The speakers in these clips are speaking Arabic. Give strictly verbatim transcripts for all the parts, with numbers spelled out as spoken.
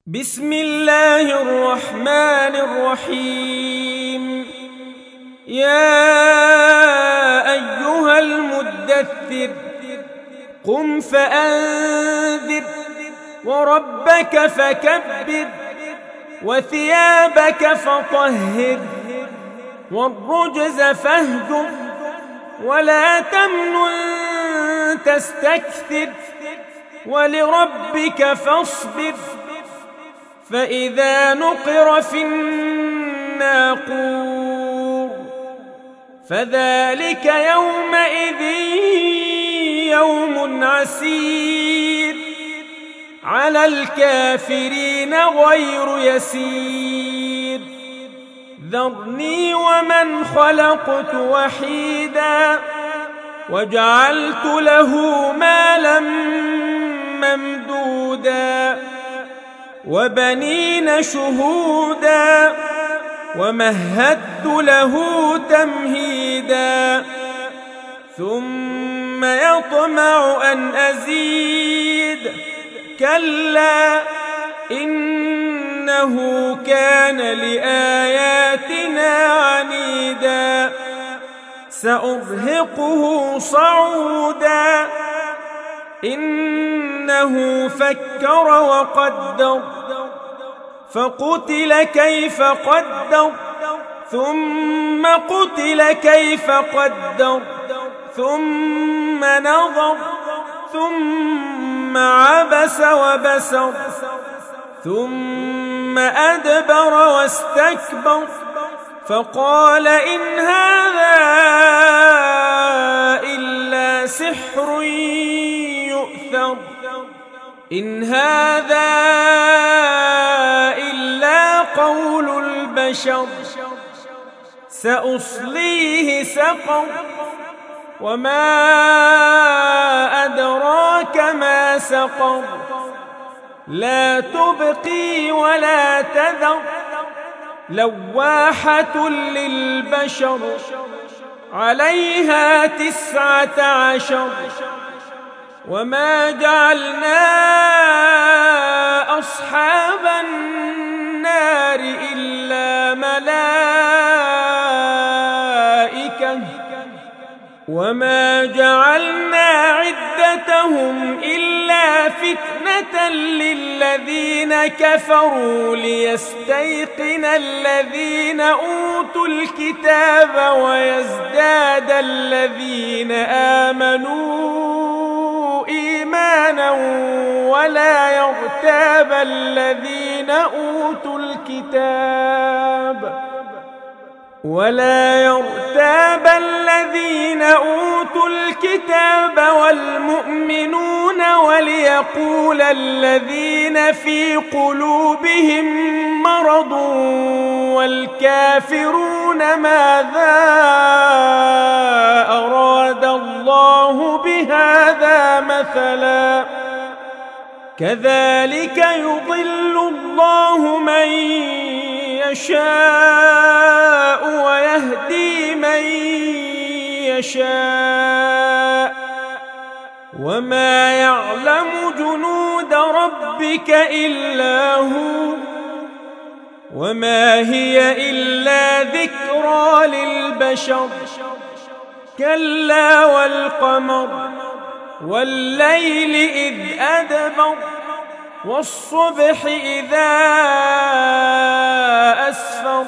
بسم الله الرحمن الرحيم. يا أيها المدثر قم فأنذر وربك فكبر وثيابك فطهر والرجز فاهجر ولا تمنن تستكثر ولربك فاصبر فإذا نقر في الناقور فذلك يومئذ يوم عسير على الكافرين غير يسير. ذرني ومن خلقت وحيدا وجعلت له مالا ممدودا وبنين شهودا ومهدت له تمهيدا ثم يطمع أن أزيد كلا إنه كان لآياتنا عنيدا سأرهقه صعودا إنه فكر وقدر فقتل كيف قدر ثم قتل كيف قدر ثم نظر ثم عبس وبسر ثم أدبر واستكبر فقال إن هذا إلا سحر يؤثر إن هذا إلا قول البشر سأصليه سقر وما أدراك ما سقر لا تبقي ولا تذر لواحة للبشر عليها تسعة عشر وما جعلنا أصحاب النار إلا ملائكة وما جعلنا عدتهم إلا فتنة للذين كفروا ليستيقن الذين أوتوا الكتاب ويزداد الذين آمنوا إيمانا ولا يرتاب الذين أوتوا الكتاب ولا يرتاب الذين أوتوا الكتاب والمؤمنون وليقول الذين في قلوبهم مرض والكافرون ماذا أراد الله بهذا مثلا كذلك يضل الله من يشاء ويهدي من يشاء وما يعلم جنود ربك إلا هو وما هي إلا ذكرى للبشر كلا والقمر والليل إذ أدبر والصبح إذا أسفر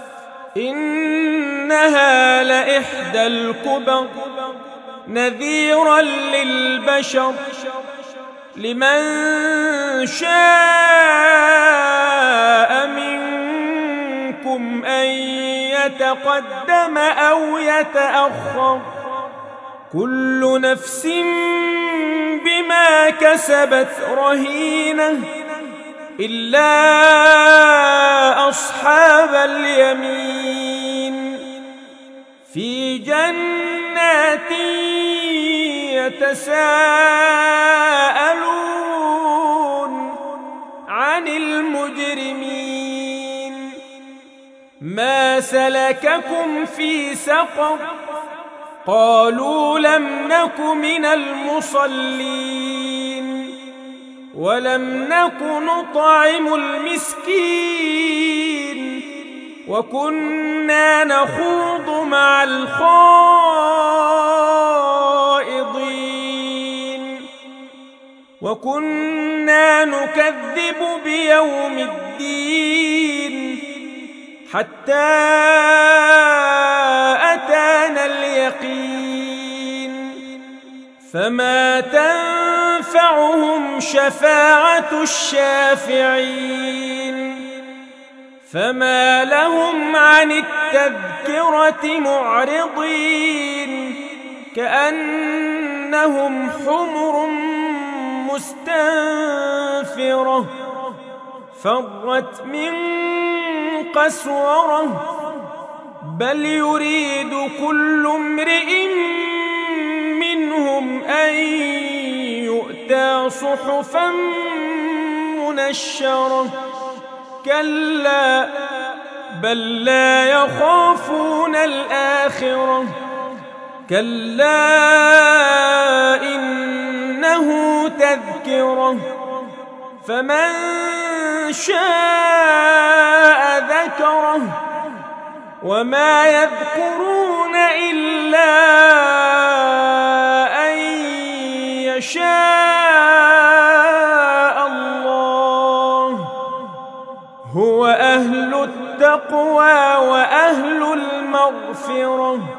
إنها لإحدى الكبر نذيرا للبشر لمن شاء منكم أن يتقدم أو يتأخر كل نفس بما كسبت رهينة إلا أصحاب اليمين في جنات يتساءلون عن المجرمين ما سلككم في سقر قالوا لم نك من المصلين ولم نك نطعم المسكين وكنا نخوض مع الخائضين وكنا نكذب بيوم الدين حتى أتانا اليقين فما تنفعهم شفاعة الشافعين فما لهم عن التذكرة معرضين كأنهم حمر مستنفرة فرت من قسورة بل يريد كل امرئ منهم أن يؤتى صحفا منشرة كلا بل لا يخافون الآخرة كلا إنه تذكرة فمن شاء ذكره وما يذكرون إلا أن يشاء الله هو أهل التقوى وأهل المغفرة